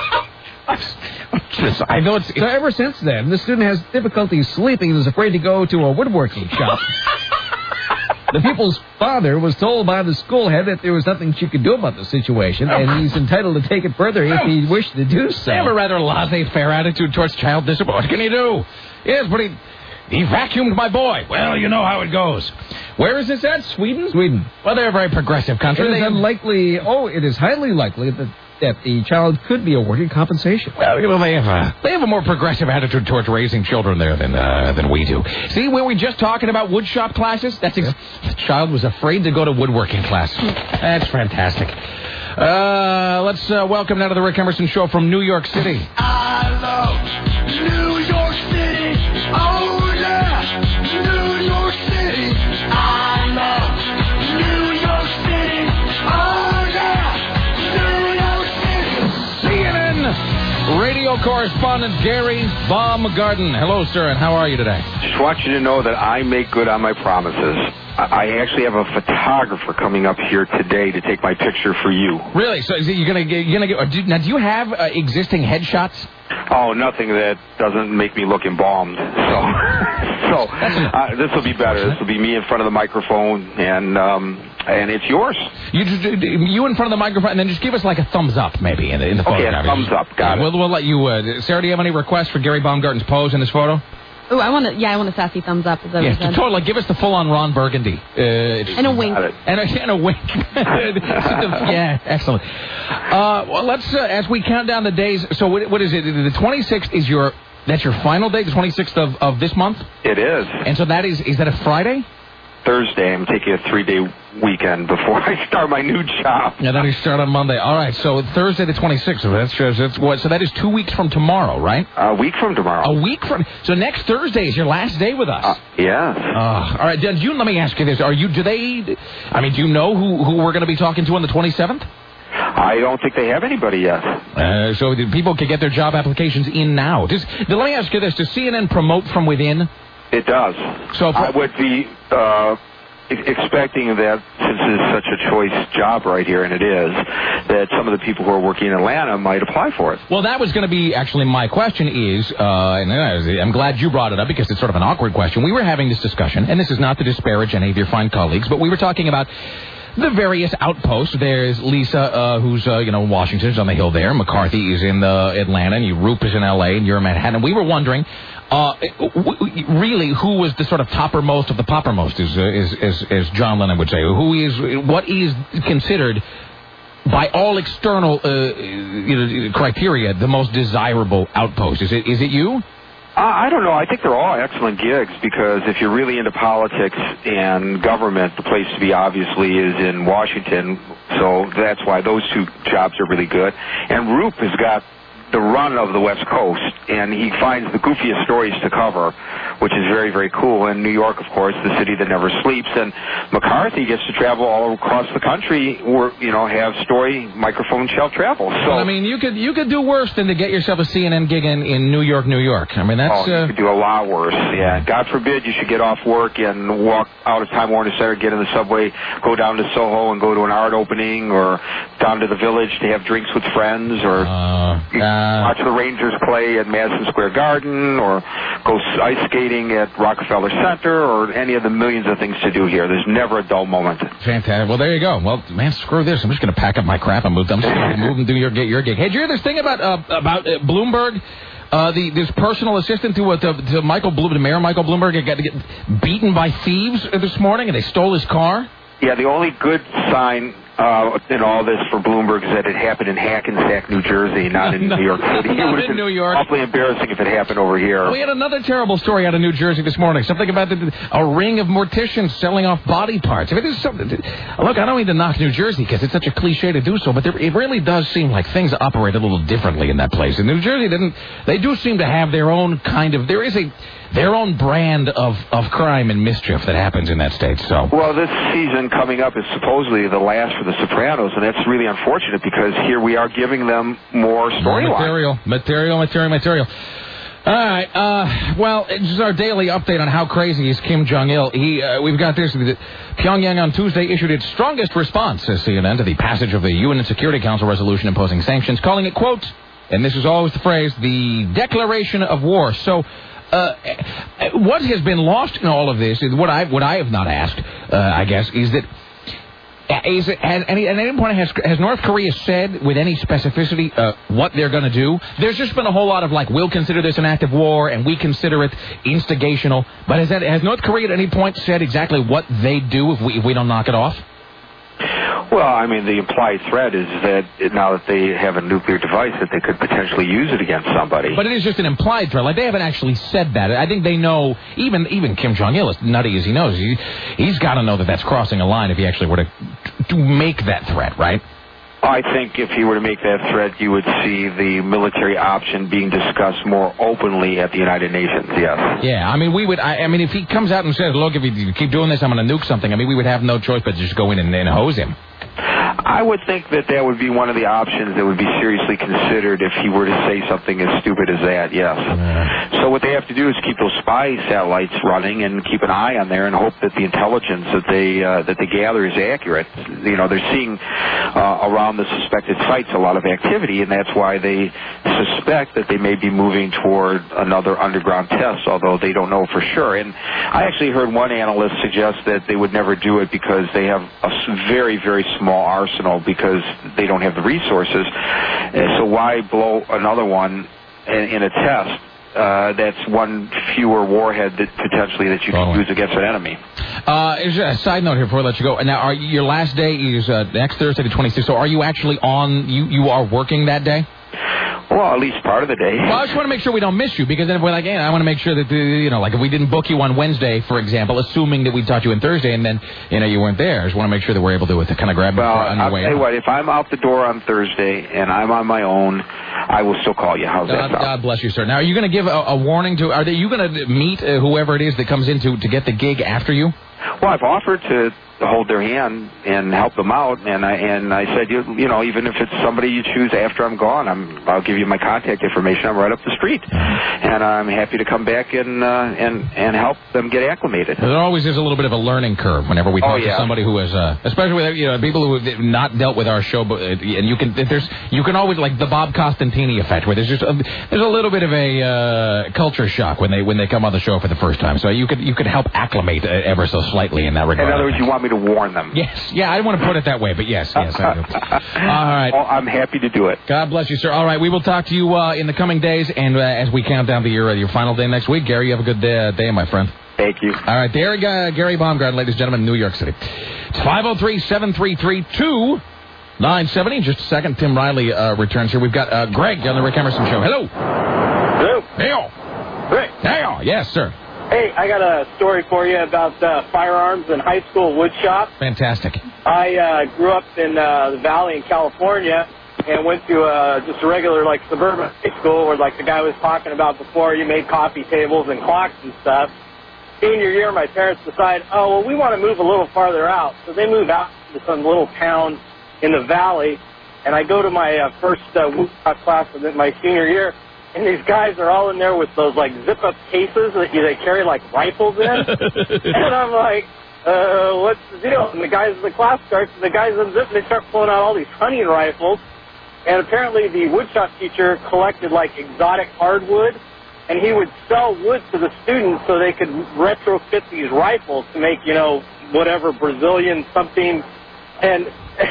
I know it's, it's... So ever since then, the student has difficulty sleeping and is afraid to go to a woodworking shop. The pupil's father was told by the school head that there was nothing she could do about the situation, and he's entitled to take it further if he wished to do so. They have a rather laissez-faire attitude towards child discipline. What can he do? Yes, but he, he vacuumed my boy. Well, you know how it goes. Where is this at? Sweden? Sweden. Well, they're a very progressive country. It is They- unlikely, oh, it is highly likely that, that the child could be awarded compensation. Well, you know, they have a they have a more progressive attitude towards raising children there than uh, than we do. See, we were just talking about wood shop classes. That's ex- the child was afraid to go to woodworking class. That's fantastic. Uh, let's uh, welcome now to the Rick Emerson Show from New York City. I love New York City. Oh yeah, New York City. I love New York City. Oh yeah, New York City. C N N radio correspondent Gary Baumgarten. Hello, sir, and how are you today? Just want you to know that I make good on my promises. I I actually have a photographer coming up here today to take my picture for you. Really? So is it, you're gonna get, you're gonna get? Do, now, do you have uh, existing headshots? Oh, nothing that doesn't make me look embalmed. So, so uh, this will be better. This will be me in front of the microphone, and um, and it's yours. You just, you in front of the microphone, and then just give us like a thumbs up, maybe in the in the Okay, photograph. a thumbs up. Got yeah, it. We'll, we'll let you. Uh, Sarah, do you have any requests for Gary Baumgarten's pose in this photo? Oh, I want to. Yeah, I want a sassy thumbs up. Is that Yeah, what you said? totally. Give us the full-on Ron Burgundy. Uh, And a wink. And a, and a wink. Yeah, excellent. Uh, well, let's, uh, as we count down the days, so what, what is it? The twenty-sixth is your, that's your final day, the twenty-sixth of, of this month? It is. And so that is, is that a Friday? Thursday. I'm taking a three-day weekend before I start my new job. Yeah, then you start on Monday. All right, so Thursday the twenty-sixth. So that's, that's what. So that is two weeks from tomorrow, right? A week from tomorrow. A week from. So next Thursday is your last day with us. Uh, yes. Uh, all right, do you, let me ask you this: Are you? Do they? I mean, do you know who who we're going to be talking to on the twenty-seventh? I don't think they have anybody yet. Uh, so people can get their job applications in now. Does, let me ask you this: Does C N N promote from within? It does. So I would be uh, expecting that, since it's such a choice job right here, and it is, that some of the people who are working in Atlanta might apply for it. Well, that was going to be actually my question is, uh, and I'm glad you brought it up because it's sort of an awkward question. We were having this discussion, and this is not to disparage any of your fine colleagues, but we were talking about the various outposts. There's Lisa, uh, who's, uh, you know, Washington's on the Hill there. McCarthy is in uh, Atlanta, and you, Roop is in L A, and you're in Manhattan. We were wondering, uh, w- really, who was the sort of toppermost of the poppermost, as, uh, as, as, as John Lennon would say. Who is, what is considered, by all external uh, you know, criteria, the most desirable outpost? Is it, is it you? Uh, I don't know. I think they're all excellent gigs because if you're really into politics and government, the place to be obviously is in Washington. So that's why those two jobs are really good. And Roop has got the run of the West Coast, and he finds the goofiest stories to cover, which is very, very cool. And New York, of course, the city that never sleeps. And McCarthy gets to travel all across the country, or you know, have story, microphone, shelf travel. So well, I mean, you could you could do worse than to get yourself a C N N gig in, in New York, New York. I mean, that's oh, you uh, could do a lot worse. Yeah, God forbid you should get off work and walk out of Time Warner Center, get in the subway, go down to Soho and go to an art opening, or down to the Village to have drinks with friends, or uh, uh, watch the Rangers play at Madison Square Garden, or go ice skating at Rockefeller Center, or any of the millions of things to do here. There's never a dull moment. Fantastic. Well, there you go. Well, man, screw this. I'm just going to pack up my crap and move. I'm just going to move and do your gig. Your gig. Hey, did you hear this thing about uh, about uh, Bloomberg? Uh, the this personal assistant to, uh, to, to Michael Bloomberg, Mayor Michael Bloomberg, got to get beaten by thieves this morning, and they stole his car. Yeah, the only good sign uh, in all this for Bloomberg is that it happened in Hackensack, New Jersey, not in no, New York City. It not would in have New been York. awfully embarrassing if it happened over here. We had another terrible story out of New Jersey this morning. Something about the, a ring of morticians selling off body parts. I mean, this is something. Look, I don't mean to knock New Jersey because it's such a cliche to do so, but there, it really does seem like things operate a little differently in that place. In New Jersey, didn't they do seem to have their own kind of. There is a. Their own brand of, of crime and mischief that happens in that state. So well, this season coming up is supposedly the last for the Sopranos, and that's really unfortunate because here we are giving them more storyline. Material, material, material, material. All right. Uh, well, this is our daily update on how crazy is Kim Jong-il. He, uh, we've got this. Pyongyang on Tuesday issued its strongest response, says C N N, to the passage of the U N Security Council resolution imposing sanctions, calling it, quote, and this is always the phrase, the declaration of war. So. Uh, what has been lost in all of this is what I what I have not asked, uh, I guess, is that is it, has any, at any point has has North Korea said with any specificity uh, what they're going to do? There's just been a whole lot of like, we'll consider this an act of war and we consider it instigational. But has that has North Korea at any point said exactly what they do if we if we don't knock it off? Well, I mean, the implied threat is that now that they have a nuclear device, that they could potentially use it against somebody. But it is just an implied threat. Like, they haven't actually said that. I think they know, even even Kim Jong-il, as nutty as he knows, he, he's got to know that that's crossing a line if he actually were to, to make that threat, right? I think if he were to make that threat, you would see the military option being discussed more openly at the United Nations, yes. Yeah, I mean, we would, I, I mean, if he comes out and says, look, if you keep doing this, I'm going to nuke something, I mean, we would have no choice but to just go in and, and hose him. I would think that that would be one of the options that would be seriously considered if he were to say something as stupid as that, yes. Yeah. So what they have to do is keep those spy satellites running and keep an eye on there and hope that the intelligence that they uh, that they gather is accurate. You know, they're seeing uh, around the suspected sites a lot of activity, and that's why they suspect that they may be moving toward another underground test, although they don't know for sure. And I actually heard one analyst suggest that they would never do it because they have a very, very small arsenal because they don't have the resources. And so why blow another one in, in a test uh, that's one fewer warhead that potentially that you can use against an enemy. Uh, is a side note here before I let you go. Now, are, your last day is uh, next Thursday, the twenty-sixth. So, are you actually on? You you are working that day? Well, at least part of the day. Well, I just want to make sure we don't miss you, because then if we're like, hey, I want to make sure that, uh, you know, like if we didn't book you on Wednesday, for example, assuming that we taught you on Thursday, and then, you know, you weren't there, I just want to make sure that we're able to, to kind of grab you well, on your I'll way tell you out. what, if I'm out the door on Thursday and I'm on my own, I will still call you. How's God, that sound? God bless you, sir. Now, are you going to give a, a warning to, are they, you going to meet uh, whoever it is that comes in to, to get the gig after you? Well, I've offered to hold their hand and help them out, and I and I said, you, you know, even if it's somebody you choose after I'm gone, I'm I'll give you my contact information. I'm right up the street, and I'm happy to come back and uh, and and help them get acclimated. There always is a little bit of a learning curve whenever we talk oh, yeah. to somebody who has, uh, especially with you know people who have not dealt with our show, but uh, and you can there's you can always like the Bob Costantini effect, where there's just a, there's a little bit of a uh, culture shock when they when they come on the show for the first time. So you could you could help acclimate uh, ever so slightly in that regard. In other words, you want me to warn them? Yes, yeah, I don't want to put it that way, but yes, yes, I do. All right. Well, I'm happy to do it. God bless you, sir. All right, we will talk to you uh, in the coming days, and uh, as we count down to your uh, your final day next week. Gary, you have a good day, uh, day my friend. Thank you. All right, there, uh, Gary Baumgarten, ladies and gentlemen, New York City. It's five oh three, seven three three, two nine seven oh. In just a second, Tim Riley uh, returns here. We've got uh, Greg on the Rick Emerson Show. Hello. Hello. Hey. Rick. Hey. Yes, sir. Hey, I got a story for you about uh, firearms in high school wood shop. Fantastic. I uh, grew up in uh, the Valley in California and went to uh, just a regular, like, suburban high school where, like, the guy was talking about before, you made coffee tables and clocks and stuff. Senior year, my parents decide, oh, well, we want to move a little farther out. So they move out to some little town in the Valley, and I go to my uh, first uh, wood shop class in my senior year. And these guys are all in there with those, like, zip-up cases that they carry, like, rifles in. And I'm like, uh, what's the deal? And the guys, the class starts, and the guys unzip, and they start pulling out all these hunting rifles. And apparently the woodshop teacher collected, like, exotic hardwood, and he would sell wood to the students so they could retrofit these rifles to make, you know, whatever, Brazilian something. And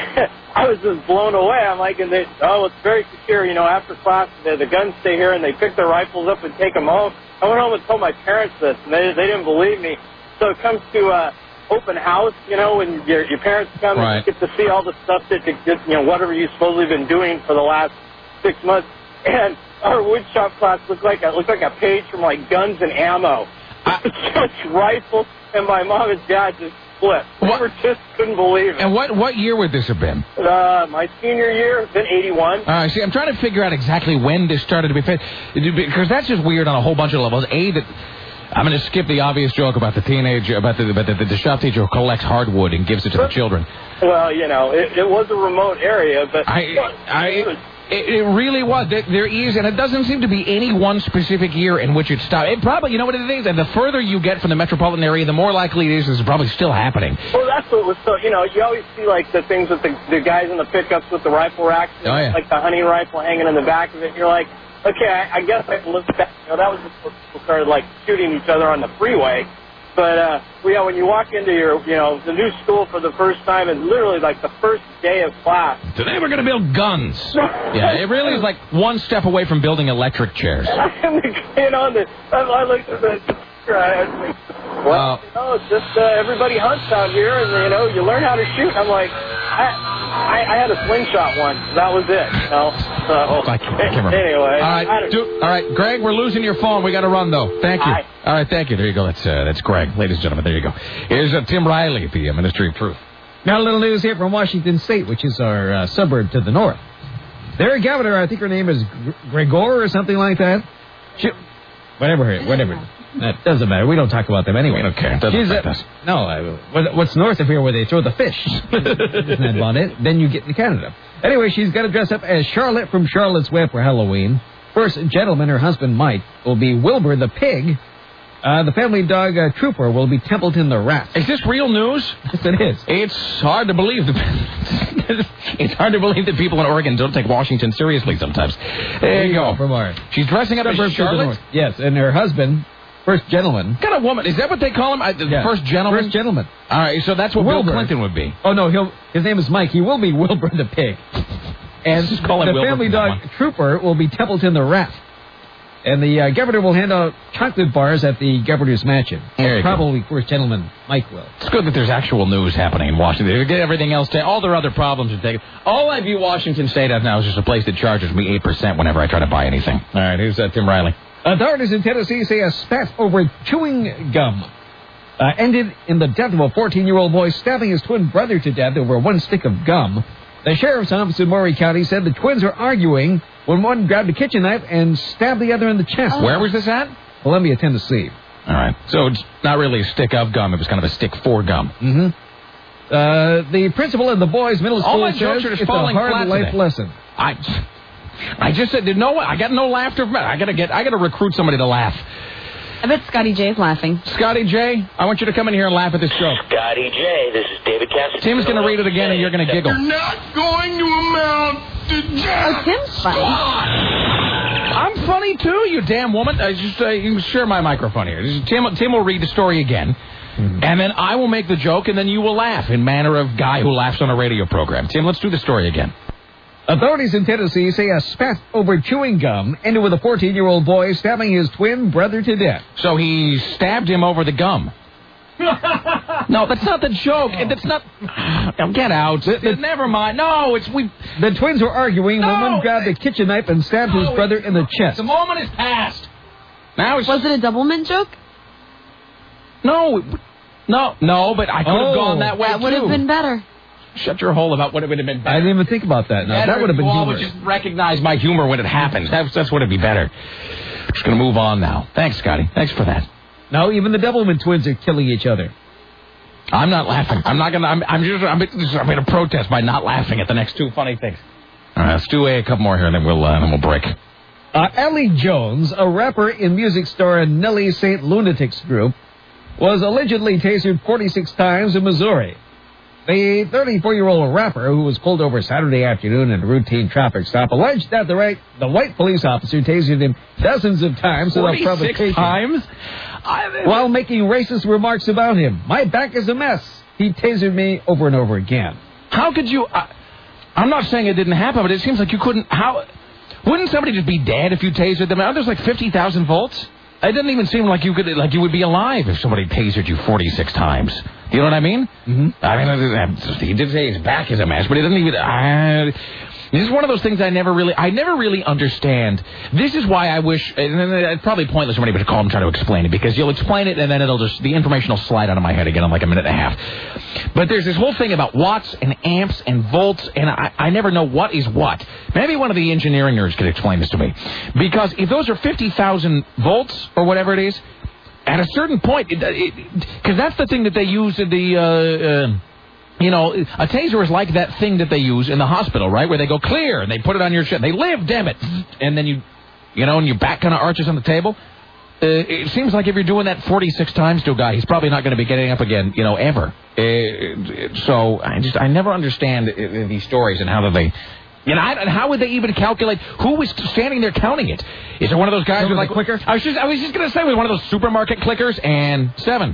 I was just blown away. I'm like, and they, oh, it's very secure. You know, after class, the, the guns stay here, and they pick their rifles up and take them home. I went home and told my parents this, and they, they didn't believe me. So it comes to uh, open house, you know, when your, your parents come right. and you get to see all the stuff that, that, you know, whatever you've supposedly been doing for the last six months. And our woodshop class looked like a, looked like a page from, like, Guns and Ammo. Such rifles, and my mom and dad just split. They were just couldn't believe it. And what, what year would this have been? Uh, my senior year, it's been eighty-one. All right, see, I'm trying to figure out exactly when this started to be fed, because that's just weird on a whole bunch of levels. A, that I'm going to skip the obvious joke about the teenage, about the, about the, the, the shop teacher who collects hardwood and gives it to the children. Well, you know, it, it was a remote area, but... I, I, It, it really was. There, there is, and it doesn't seem to be any one specific year in which it stopped. It probably, you know what it is, and the further you get from the metropolitan area, the more likely it is it's probably still happening. Well, that's what was so, you know, you always see, like, the things with the, the guys in the pickups with the rifle racks, oh, yeah. like the hunting rifle hanging in the back of it. You're like, okay, I, I guess I can look back. You know, that was before people started, like, shooting each other on the freeway. But, uh, well, yeah, when you walk into your, you know, the new school for the first time, and literally, like, the first day of class. Today we're going to build guns. Yeah, it really is like one step away from building electric chairs. you know, the, I looked at the teacher, I was like, well, uh, you know, it's just uh, everybody hunts out here, and, you know, you learn how to shoot. I'm like, I, I, I had a slingshot once. That was it, you know. So, I can't, I can't remember. Anyway. All right, do, all right, Greg, we're losing your phone. We got to run, though. Thank you. Hi. All right, thank you. There you go. That's uh, that's Greg. Ladies and gentlemen, there you go. Here's uh, Tim Riley at the uh, Ministry of Truth. Now a little news here from Washington State, which is our uh, suburb to the north. Their governor, I think her name is Gregor or something like that. She, whatever, whatever. That doesn't matter. We don't talk about them anyway. We don't care. Doesn't affect us. No, I, what's north of here where they throw the fish? Isn't that about it? Then you get to Canada. Anyway, she's got to dress up as Charlotte from Charlotte's Web for Halloween. First gentleman, her husband Mike, will be Wilbur the pig. Uh, the family dog uh, Trooper will be Templeton the rat. Is this real news? Yes, it is. It's hard to believe. That it's hard to believe that people in Oregon don't take Washington seriously sometimes. There, there you go. From our She's dressing up as Charlotte? Yes, and her husband, first gentleman. What kind of woman? Is that what they call him? I, the yeah. First gentleman? First gentleman. All right, so that's what Wilbur. Bill Clinton would be. Oh, no, he'll. his name is Mike. He will be Wilbur the pig. And Just call him the Wilbur family from dog now on. Trooper will be Templeton the rat. And the uh, governor will hand out chocolate bars at the governor's mansion. There you Probably first gentleman Mike will. It's good that there's actual news happening in Washington. They get everything else, ta- all their other problems are taken. All I view Washington State as now is just a place that charges me eight percent whenever I try to buy anything. All right, here's uh, Tim Riley. Authorities in Tennessee say a spat over chewing gum uh, ended in the death of a fourteen-year-old boy stabbing his twin brother to death over one stick of gum. The sheriff's office in Maury County said the twins were arguing when one grabbed a kitchen knife and stabbed the other in the chest. Oh. Where was this at? Columbia, Tennessee. All right. So it's not really a stick of gum. It was kind of a stick for gum. Mm-hmm. Uh, the principal of the boys' middle school All my says jokes are just it's a falling hard flat life today. lesson. I, I just said, no, I got no laughter from it. I gotta get, I gotta recruit somebody to laugh. I bet Scotty J's laughing. Scotty J, I want you to come in here and laugh at this joke. Scotty J, this is David Cassidy. Tim's going to read it again, and you're going to giggle. You're not going to amount to just Oh, Tim's funny. I'm funny, too, you damn woman. I just uh, you can share my microphone here. This is Tim, Tim will read the story again, mm-hmm. and then I will make the joke, and then you will laugh in manner of guy who laughs on a radio program. Tim, let's do the story again. Authorities in Tennessee say a spat over chewing gum ended with a fourteen-year-old boy stabbing his twin brother to death. So he stabbed him over the gum. No, that's not the joke. That's not... Now, get out. The, the, Never mind. No, it's... we. The twins were arguing no, when one grabbed a kitchen knife and stabbed no, his brother in the chest. The moment is past. Now it's... Was it a Doublemint joke? No. No, no, but I could have oh, gone that way, That would have been better. Shut your hole about what it would have been better. I didn't even think about that. No, better that would have been you humorous. Just recognize my humor when it happens. That's, that's what would be better. Just going to move on now. Thanks, Scotty. Thanks for that. No, even the Doublemint twins are killing each other. I'm not laughing. I'm not going to... I'm, I'm just... I'm, I'm going to protest by not laughing at the next two funny things. All right, let's do a, a couple more here, and then we'll, uh, then we'll break. Uh, Ellie Jones, a rapper in music star Nelly Saint Lunatics group, was allegedly tasered forty-six times in Missouri. The thirty-four-year-old rapper, who was pulled over Saturday afternoon in a routine traffic stop, alleged that the, right, the white police officer tasered him dozens of times without provocation. forty-six times? I, while making racist remarks about him. My back is a mess. He tasered me over and over again. How could you... Uh, I'm not saying it didn't happen, but it seems like you couldn't... How... Wouldn't somebody just be dead if you tasered them? Aren't there like fifty thousand volts? It doesn't even seem like you could, like you would be alive if somebody tasered you forty-six times. You know what I mean? Mm-hmm. I mean, he did say his back is a mess, but he doesn't even... Uh, this is one of those things I never really... I never really understand. This is why I wish... And it's probably pointless for anybody to call and try to explain it, because you'll explain it, and then it'll just... The information will slide out of my head again in like a minute and a half. But there's this whole thing about watts and amps and volts, and I, I never know what is what. Maybe one of the engineering nerds could explain this to me. Because if those are fifty thousand volts, or whatever it is... At a certain point, because that's the thing that they use in the, uh, uh, you know, a taser is like that thing that they use in the hospital, right? Where they go clear and they put it on your chest. They live, damn it. And then you, you know, and your back kind of arches on the table. Uh, it seems like if you're doing that forty-six times to a guy, he's probably not going to be getting up again, you know, ever. Uh, so I just, I never understand these stories and how do they... You know, I, how would they even calculate who was standing there counting it? Is it one of those guys with like clicker? I was just I was just gonna say with one of those supermarket clickers and seven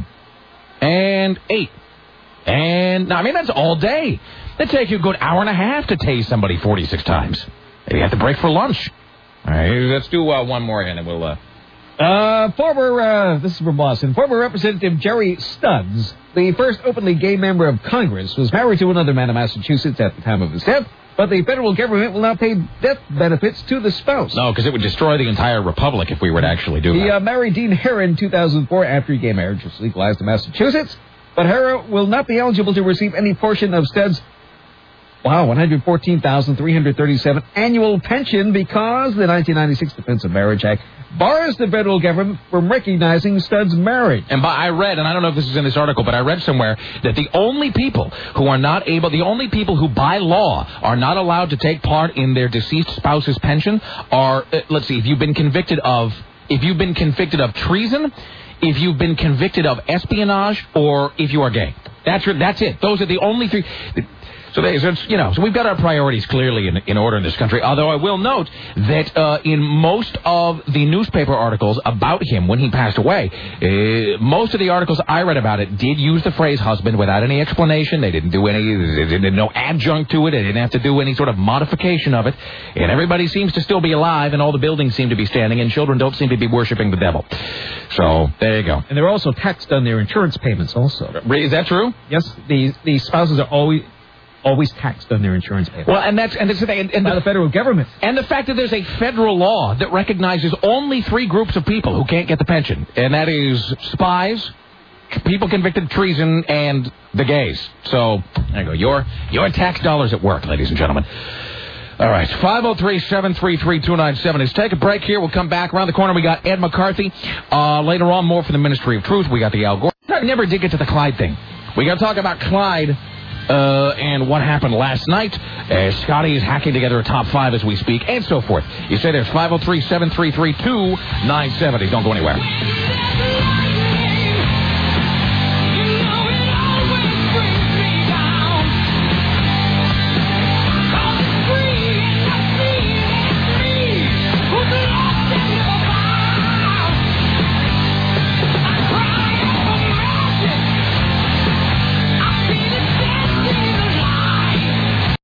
and eight and no, I mean that's all day. That'd take you a good hour and a half to tase somebody forty-six times. Maybe you have to break for lunch. All right, let's do uh, one more and then we'll. Uh... Uh, former uh, this is from Boston. Former Representative Jerry Studs, the first openly gay member of Congress, was married to another man in Massachusetts at the time of his death. But the federal government will not pay death benefits to the spouse. No, because it would destroy the entire republic if we were to actually do he, that. He uh, married Dean Herron in two thousand four after gay marriage was legalized in Massachusetts. But Herron will not be eligible to receive any portion of Studs' wow, one hundred fourteen thousand three hundred thirty-seven annual pension because the nineteen ninety-six Defense of Marriage Act bars the federal government from recognizing Studs' marriage. And by, I read, and I don't know if this is in this article, but I read somewhere that the only people who are not able, the only people who by law are not allowed to take part in their deceased spouse's pension are, uh, let's see, if you've been convicted of, if you've been convicted of treason, if you've been convicted of espionage, or if you are gay. That's that's it. Those are the only three. So, they, so it's, you know, so we've got our priorities clearly in, in order in this country. Although I will note that uh, in most of the newspaper articles about him when he passed away, uh, most of the articles I read about it did use the phrase husband without any explanation. They didn't do any, they didn't no adjunct to it. They didn't have to do any sort of modification of it. And everybody seems to still be alive, and all the buildings seem to be standing, and children don't seem to be worshiping the devil. So there you go. And they're also taxed on their insurance payments also. Is that true? Yes, the the spouses are always always taxed on their insurance payments. Well, and that's and that's the thing. And, and by the, the federal government. And the fact that there's a federal law that recognizes only three groups of people who can't get the pension, and that is spies, people convicted of treason, and the gays. So there you go. Your your tax dollars at work, ladies and gentlemen. All right, five oh three, seven three three, two nine seven. Let's take a break here. We'll come back. Around the corner, we got Ed McCarthy. Uh, later on, more from the Ministry of Truth. We got the Al Gore. I never did get to the Clyde thing. We got to talk about Clyde uh, and what happened last night. Uh, Scotty is hacking together a top five as we speak, and so forth. You say there's five oh three, seven three three, two nine seven. Don't go anywhere.